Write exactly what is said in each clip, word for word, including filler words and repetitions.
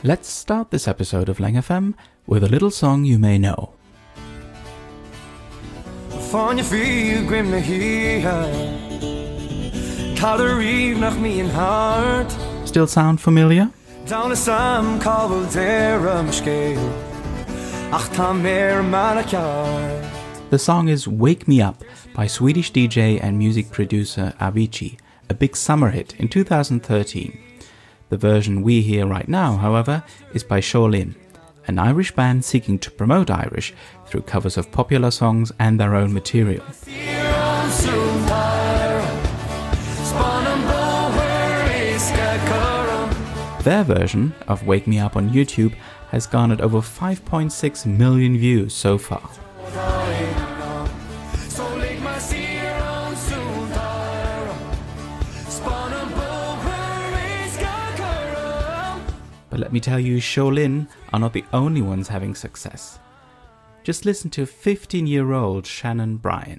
Let's start this episode of Lang F M with a little song you may know. Still sound familiar? The song is Wake Me Up by Swedish D J and music producer Avicii, a big summer hit in two thousand thirteen. The version we hear right now, however, is by Shaolin, an Irish band seeking to promote Irish through covers of popular songs and their own material. Their version of Wake Me Up on YouTube has garnered over five point six million views so far. But let me tell you, Shaolin are not the only ones having success. Just listen to fifteen-year-old Shannon Bryan.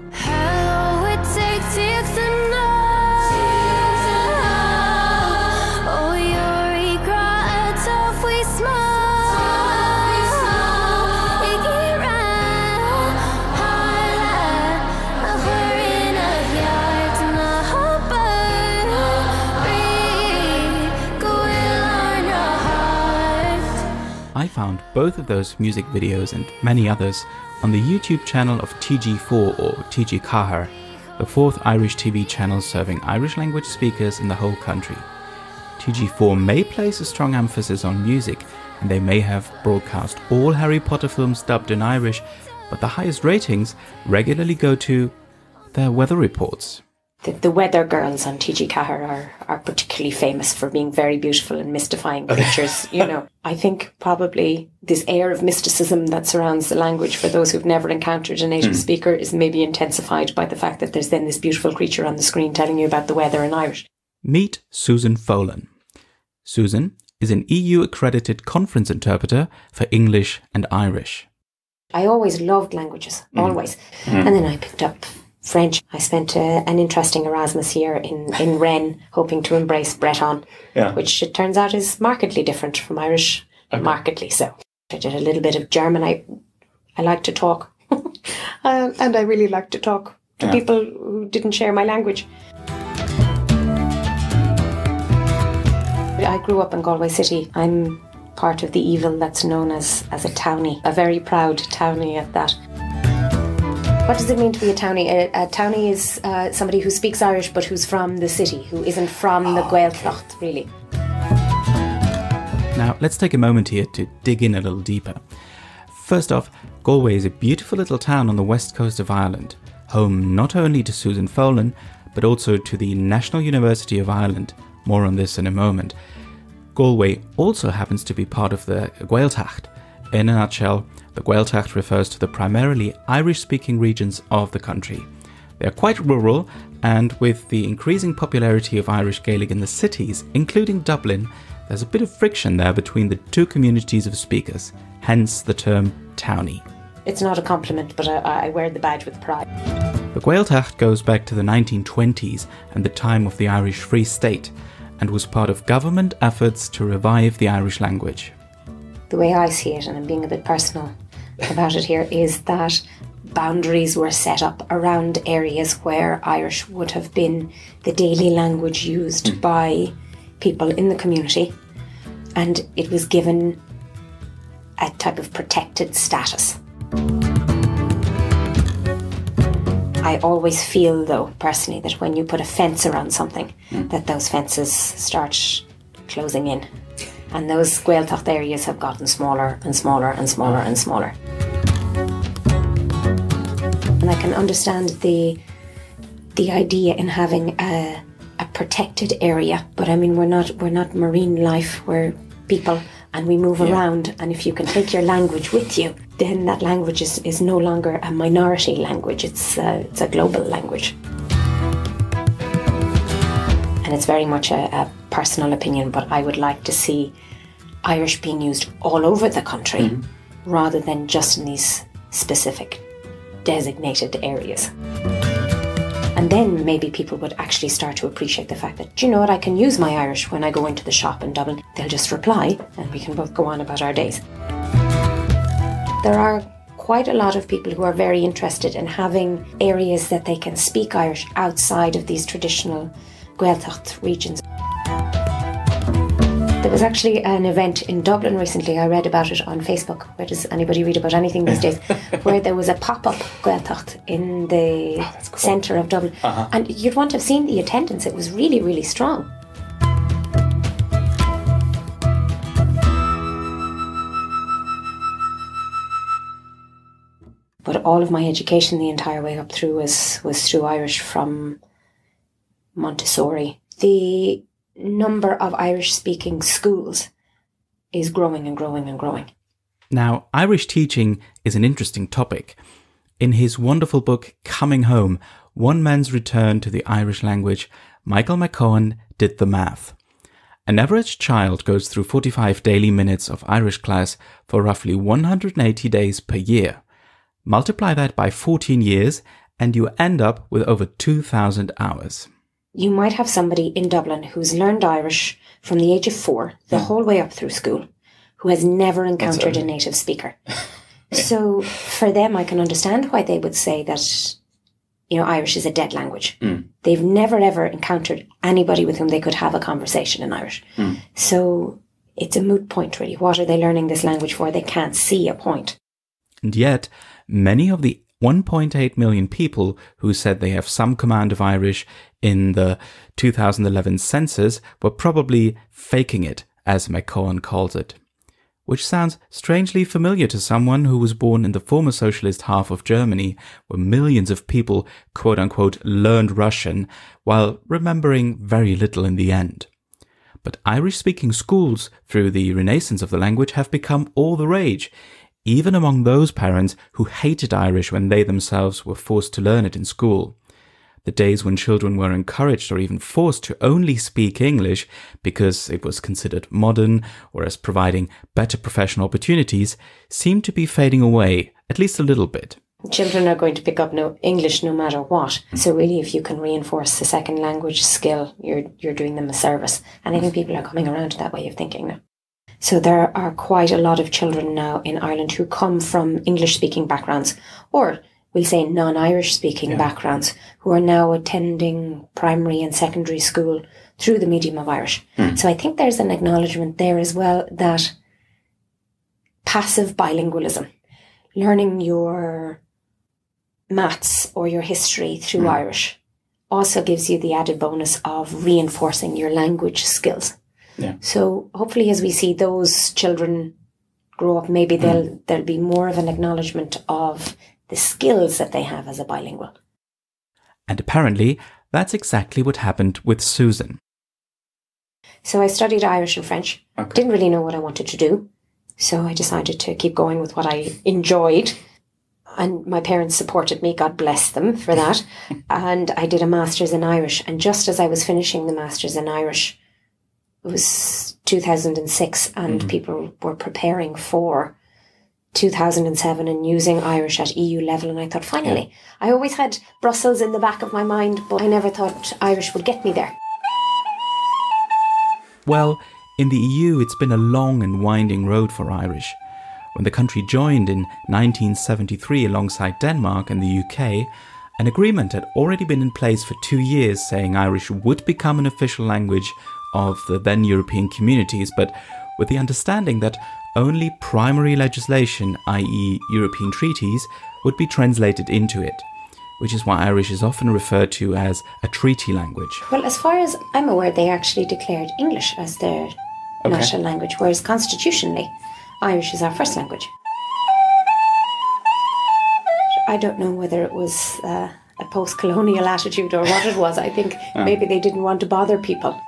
I found both of those music videos and many others on the YouTube channel of T G four or T G Cahir, the fourth Irish T V channel serving Irish language speakers in the whole country. T G four may place a strong emphasis on music, and they may have broadcast all Harry Potter films dubbed in Irish, but the highest ratings regularly go to their weather reports. The, the weather girls on T G Cahir are, are particularly famous for being very beautiful and mystifying creatures. You know, I think probably this air of mysticism that surrounds the language for those who've never encountered a native mm. speaker is maybe intensified by the fact that there's then this beautiful creature on the screen telling you about the weather in Irish. Meet Susan Folan. Susan is an E U-accredited conference interpreter for English and Irish. I always loved languages, mm. always. Mm. And then I picked up French. I spent uh, an interesting Erasmus year in, in Rennes, hoping to embrace Breton, yeah. which it turns out is markedly different from Irish, okay. markedly so. I did a little bit of German. I I like to talk, uh, and I really like to talk to yeah. people who didn't share my language. I grew up in Galway City. I'm part of the evil that's known as, as a townie, a very proud townie at that. What does it mean to be a townie? A, a townie is uh, somebody who speaks Irish but who's from the city, who isn't from the Gaeltacht, really. Now, let's take a moment here to dig in a little deeper. First off, Galway is a beautiful little town on the west coast of Ireland, home not only to Susan Folan, but also to the National University of Ireland. More on this in a moment. Galway also happens to be part of the Gaeltacht. In a nutshell, the Gaeltacht refers to the primarily Irish-speaking regions of the country. They are quite rural, and with the increasing popularity of Irish Gaelic in the cities, including Dublin, there's a bit of friction there between the two communities of speakers, hence the term townie. It's not a compliment, but I, I wear the badge with pride. The Gaeltacht goes back to the nineteen twenties and the time of the Irish Free State, and was part of government efforts to revive the Irish language. The way I see it, and I'm being a bit personal about it here, is that boundaries were set up around areas where Irish would have been the daily language used mm. by people in the community, and it was given a type of protected status. I always feel, though, personally, that when you put a fence around something, mm. that those fences start closing in. And those Gaeltacht areas have gotten smaller and smaller and smaller and smaller. And I can understand the the idea in having a, a protected area, but I mean we're not we're not marine life, we're people, and we move yeah. around, and if you can take your language with you, then that language is, is no longer a minority language, it's uh, it's a global language. And it's very much a, a personal opinion, but I would like to see Irish being used all over the country mm-hmm. rather than just in these specific designated areas. And then maybe people would actually start to appreciate the fact that, do you know what, I can use my Irish when I go into the shop in Dublin. They'll just reply and we can both go on about our days. There are quite a lot of people who are very interested in having areas that they can speak Irish outside of these traditional Gaeltacht regions. There was actually an event in Dublin recently, I read about it on Facebook. Where does anybody read about anything these days? Where there was a pop-up Gaeltacht in the oh, cool. centre of Dublin. Uh-huh. And you'd want to have seen the attendance. It was really, really strong. But all of my education the entire way up through was, was through Irish from Montessori. The number of Irish-speaking schools is growing and growing and growing. Now, Irish teaching is an interesting topic. In his wonderful book, Coming Home, One Man's Return to the Irish Language, Michael McCohen did the math. An average child goes through forty-five daily minutes of Irish class for roughly one hundred eighty days per year. Multiply that by fourteen years and you end up with over two thousand hours. You might have somebody in Dublin who's learned Irish from the age of four, the yeah. whole way up through school, who has never encountered a native speaker. yeah. So for them, I can understand why they would say that, you know, Irish is a dead language. Mm. They've never, ever encountered anybody with whom they could have a conversation in Irish. Mm. So it's a moot point, really. What are they learning this language for? They can't see a point. And yet, many of the one point eight million people who said they have some command of Irish in the two thousand eleven census were probably faking it, as McCohen calls it. Which sounds strangely familiar to someone who was born in the former socialist half of Germany, where millions of people quote-unquote learned Russian while remembering very little in the end. But Irish-speaking schools through the renaissance of the language have become all the rage, even among those parents who hated Irish when they themselves were forced to learn it in school. The days when children were encouraged or even forced to only speak English because it was considered modern or as providing better professional opportunities seem to be fading away, at least a little bit. Children are going to pick up no English no matter what. So really, if you can reinforce the second language skill, you're you're doing them a service. And I think people are coming around to that way of thinking now. So there are quite a lot of children now in Ireland who come from English-speaking backgrounds, or we'll say non-Irish speaking yeah. backgrounds, who are now attending primary and secondary school through the medium of Irish. Mm. So I think there's an acknowledgement there as well that passive bilingualism, learning your maths or your history through mm. Irish, also gives you the added bonus of reinforcing your language skills. Yeah. So hopefully as we see those children grow up, maybe they'll mm. there'll be more of an acknowledgement of the skills that they have as a bilingual. And apparently that's exactly what happened with Susan. So I studied Irish and French. Okay. Didn't really know what I wanted to do. So I decided to keep going with what I enjoyed. And my parents supported me, God bless them for that. And I did a master's in Irish. And just as I was finishing the master's in Irish, it was two thousand six and mm-hmm. people were preparing for two thousand seven and using Irish at E U level. And I thought, finally, yeah. I always had Brussels in the back of my mind, but I never thought Irish would get me there. Well, in the E U, it's been a long and winding road for Irish. When the country joined in nineteen seventy-three alongside Denmark and the U K, an agreement had already been in place for two years saying Irish would become an official language of the then European communities, but with the understanding that only primary legislation, that is European treaties, would be translated into it, which is why Irish is often referred to as a treaty language. Well, as far as I'm aware, they actually declared English as their okay. national language, whereas constitutionally, Irish is our first language. I don't know whether it was uh, a post-colonial attitude or what it was. I think oh. maybe they didn't want to bother people.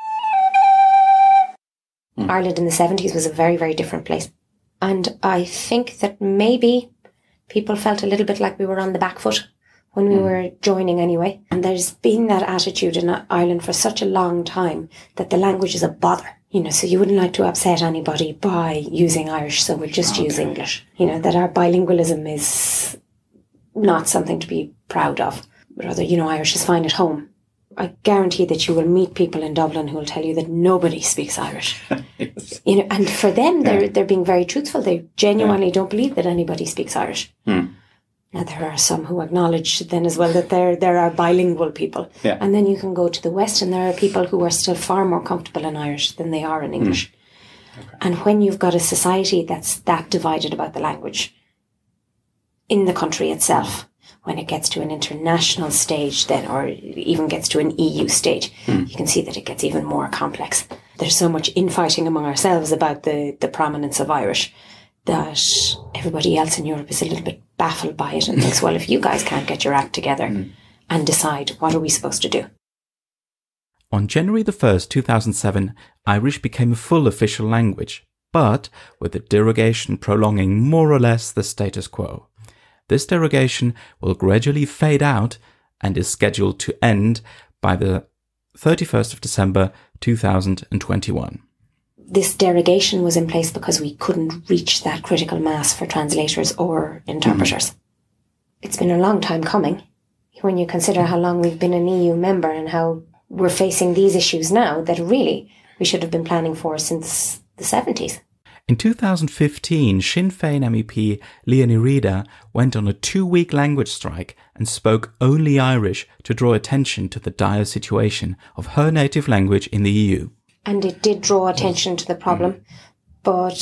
Mm. Ireland in the seventies was a very, very different place. And I think that maybe people felt a little bit like we were on the back foot when we mm. were joining anyway. And there's been that attitude in Ireland for such a long time that the language is a bother. You know, so you wouldn't like to upset anybody by using Irish, so we'll just okay. use English. You know, that our bilingualism is not something to be proud of. rather, you know, Irish is fine at home. I guarantee that you will meet people in Dublin who will tell you that nobody speaks Irish. Yes. You know, and for them, they're yeah. they're being very truthful. They genuinely yeah. don't believe that anybody speaks Irish. Hmm. Now, there are some who acknowledge then as well that there there are bilingual people. Yeah. And then you can go to the West and there are people who are still far more comfortable in Irish than they are in English. Mm. Okay. And when you've got a society that's that divided about the language in the country itself, when it gets to an international stage then, or even gets to an E U stage, mm. you can see that it gets even more complex. There's so much infighting among ourselves about the, the prominence of Irish that everybody else in Europe is a little bit baffled by it and thinks, well, if you guys can't get your act together mm. and decide, what are we supposed to do? On January the first, two thousand seven, Irish became a full official language, but with a derogation prolonging more or less the status quo. This derogation will gradually fade out and is scheduled to end by the thirty-first of December, two thousand twenty-one. This derogation was in place because we couldn't reach that critical mass for translators or interpreters. Mm. It's been a long time coming. When you consider how long we've been an E U member and how we're facing these issues now that really we should have been planning for since the seventies. In two thousand fifteen, Sinn Féin M E P Leonie Reada went on a two-week language strike and spoke only Irish to draw attention to the dire situation of her native language in the E U. And it did draw attention to the problem, mm. but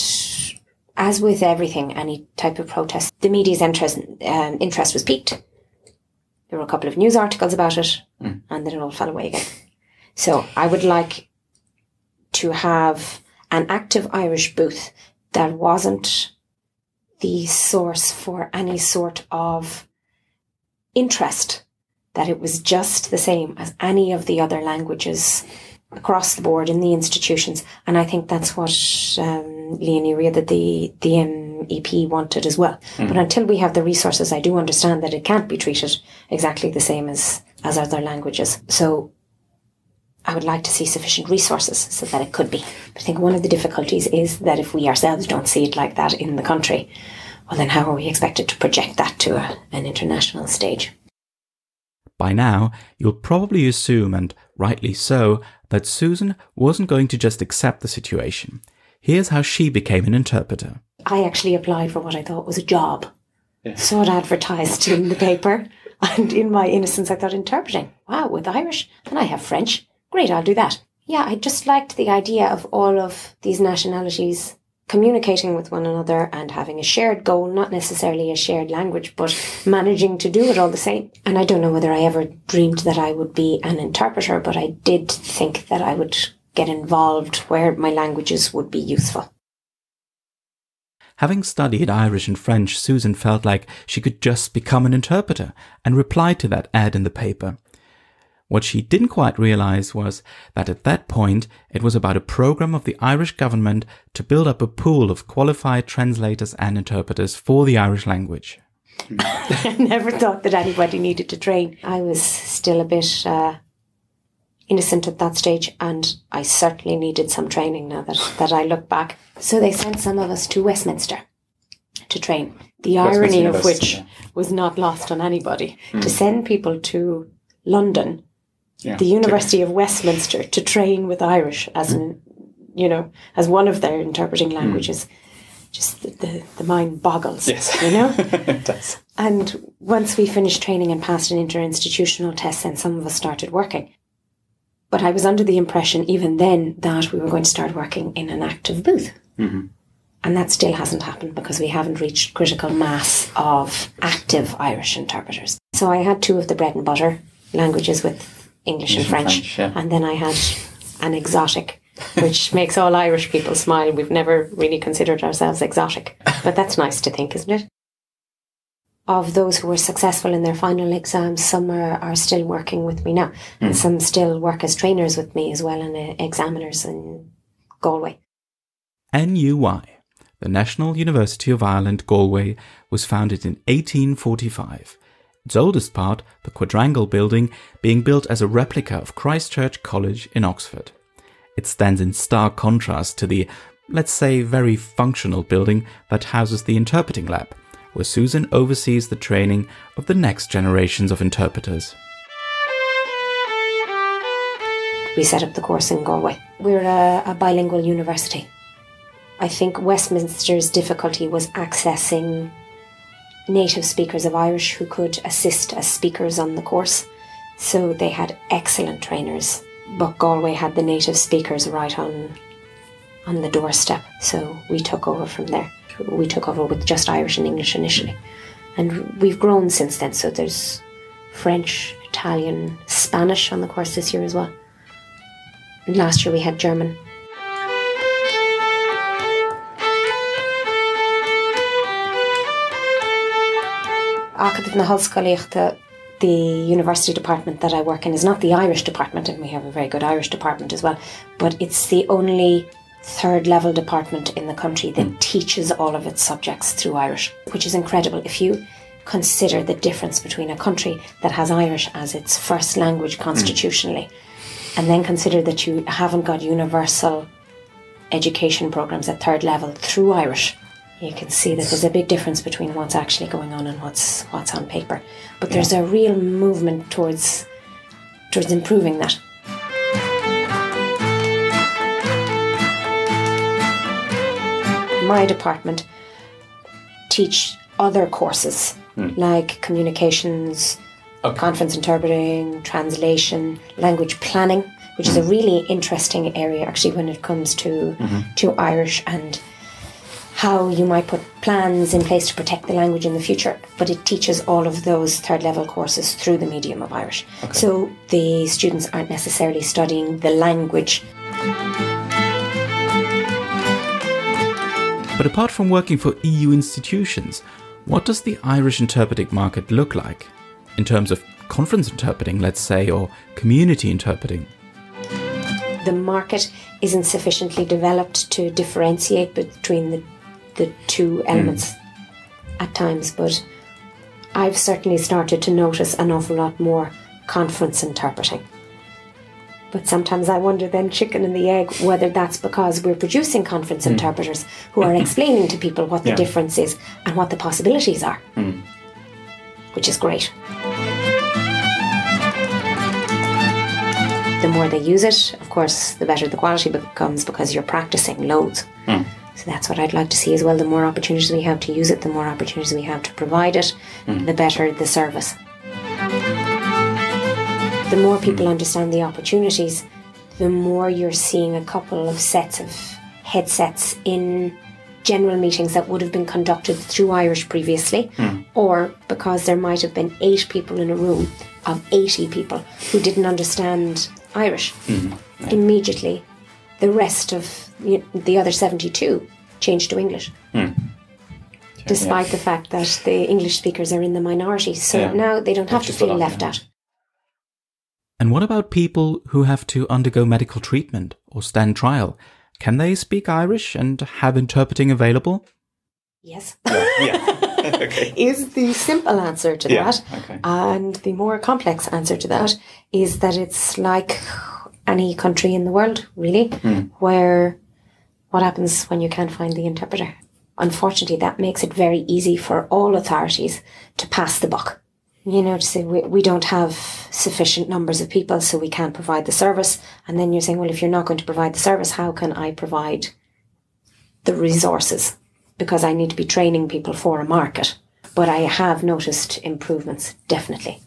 as with everything, any type of protest, the media's interest, um, interest was piqued. There were a couple of news articles about it, mm. and then it all fell away again. So I would like to have an active Irish booth that wasn't the source for any sort of interest, that it was just the same as any of the other languages across the board in the institutions. And I think that's what um, Leonie Reada, the, the M E P, wanted as well. Mm. But until we have the resources, I do understand that it can't be treated exactly the same as, as other languages. So I would like to see sufficient resources so that it could be. But I think one of the difficulties is that if we ourselves don't see it like that in the country, well, then how are we expected to project that to a, an international stage? By now, you'll probably assume, and rightly so, that Susan wasn't going to just accept the situation. Here's how she became an interpreter. I actually applied for what I thought was a job. Yeah. Saw it advertised in the paper, and in my innocence I thought, interpreting? Wow, with Irish? And I have French. Great, I'll do that. Yeah, I just liked the idea of all of these nationalities communicating with one another and having a shared goal, not necessarily a shared language, but managing to do it all the same. And I don't know whether I ever dreamed that I would be an interpreter, but I did think that I would get involved where my languages would be useful. Having studied Irish and French, Susan felt like she could just become an interpreter and replied to that ad in the paper. What she didn't quite realize was that at that point it was about a program of the Irish government to build up a pool of qualified translators and interpreters for the Irish language. I never thought that anybody needed to train. I was still a bit uh, innocent at that stage, and I certainly needed some training now that, that I look back. So they sent some of us to Westminster to train. The irony of which yeah. was not lost on anybody. Mm. To send people to London, yeah, the University of Westminster, to train with Irish as mm. an, you know, as one of their interpreting languages. Mm. Just the, the, the mind boggles, yes. you know? It does. And once we finished training and passed an interinstitutional test, then some of us started working. But I was under the impression even then that we were going to start working in an active booth. Mm-hmm. And that still hasn't happened because we haven't reached critical mass of active Irish interpreters. So I had two of the bread and butter languages with English, English and French. French yeah. And then I had an exotic, which makes all Irish people smile. We've never really considered ourselves exotic. But that's nice to think, isn't it? Of those who were successful in their final exams, some are, are still working with me now. Mm. And some still work as trainers with me as well, and uh, examiners in Galway. N U I, the National University of Ireland, Galway, was founded in eighteen forty-five. Its oldest part, the quadrangle building, being built as a replica of Christ Church College in Oxford. It stands in stark contrast to the, let's say, very functional building that houses the interpreting lab, where Susan oversees the training of the next generations of interpreters. we set up the course in Galway. We're a, a bilingual university. I think Westminster's difficulty was accessing native speakers of Irish who could assist as speakers on the course. So they had excellent trainers, but Galway had the native speakers right on on the doorstep. So we took over from there. We took over with just Irish and English initially. And we've grown since then. So there's French, Italian, Spanish on the course this year as well. And last year we had German. The university department that I work in is not the Irish department, and we have a very good Irish department as well, but it's the only third level department in the country that mm. teaches all of its subjects through Irish, which is incredible. If you consider the difference between a country that has Irish as its first language constitutionally, mm. and then consider that you haven't got universal education programs at third level through Irish, you can see that there's a big difference between what's actually going on and what's what's on paper. But there's yeah. a real movement towards towards improving that. My department teach other courses mm. like communications, okay. conference interpreting, translation, language planning, which mm. is a really interesting area actually when it comes to mm-hmm. to Irish and how you might put plans in place to protect the language in the future, but it teaches all of those third level courses through the medium of Irish. Okay. So the students aren't necessarily studying the language. But apart from working for E U institutions, what does the Irish interpreting market look like? In terms of conference interpreting, let's say, or community interpreting? The market isn't sufficiently developed to differentiate between the the two elements mm. at times, but I've certainly started to notice an awful lot more conference interpreting. But sometimes I wonder then, chicken and the egg, whether that's because we're producing conference mm. interpreters who are explaining to people what the yeah. difference is and what the possibilities are, mm. which is great. The more they use it, of course, the better the quality becomes because you're practicing loads. Mm. So that's what I'd like to see as well. The more opportunities we have to use it, the more opportunities we have to provide it, mm. the better the service. The more people understand the opportunities, the more you're seeing a couple of sets of headsets in general meetings that would have been conducted through Irish previously, mm. or because there might have been eight people in a room of eighty people who didn't understand Irish. Mm. Yeah. Immediately, the rest of you know, the other seventy-two changed to English. Mm. Despite yeah. the fact that the English speakers are in the minority. So yeah. now they don't have That's to feel left yeah. out. And what about people who have to undergo medical treatment or stand trial? Can they speak Irish and have interpreting available? Yes. Yeah. yeah. Okay. Is the simple answer to yeah. that. Okay. And the more complex answer to that is that it's like any country in the world, really, mm. where what happens when you can't find the interpreter? Unfortunately, that makes it very easy for all authorities to pass the buck. You know, to say we, we don't have sufficient numbers of people, so we can't provide the service. And then you're saying, well, if you're not going to provide the service, how can I provide the resources? Because I need to be training people for a market. But I have noticed improvements, definitely.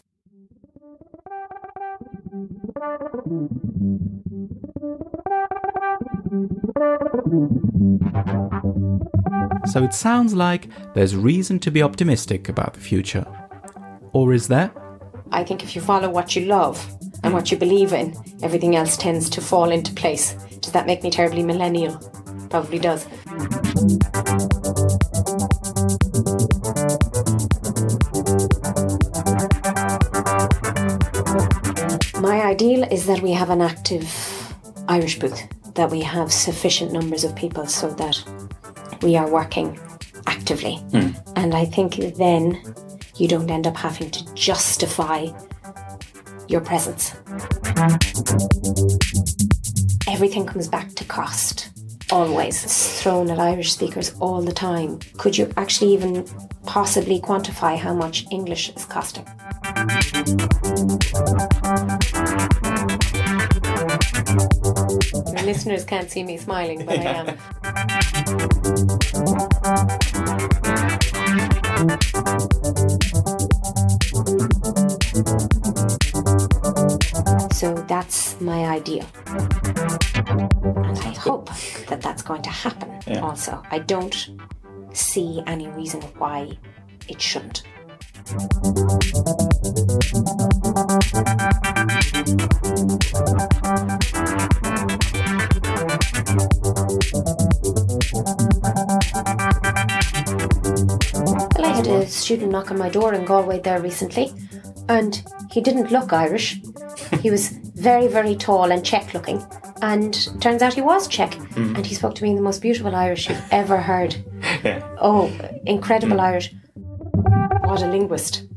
So it sounds like there's reason to be optimistic about the future. Or is there? I think if you follow what you love and what you believe in, everything else tends to fall into place. Does that make me terribly millennial? Probably does. My ideal is that we have an active Irish booth, that we have sufficient numbers of people so that we are working actively. Mm. And I think then you don't end up having to justify your presence. Everything comes back to cost, always. It's thrown at Irish speakers all the time. Could you actually even possibly quantify how much English is costing? Your listeners can't see me smiling, but I am. So that's my idea. And I hope that that's going to happen yeah. also. I don't see any reason why it shouldn't. Well, I had a student knock on my door in Galway there recently, and he didn't look Irish. He was very, very tall and Czech looking, and turns out he was Czech, mm. and he spoke to me in the most beautiful Irish you've ever heard. Yeah. Oh, incredible mm. Irish. What a linguist.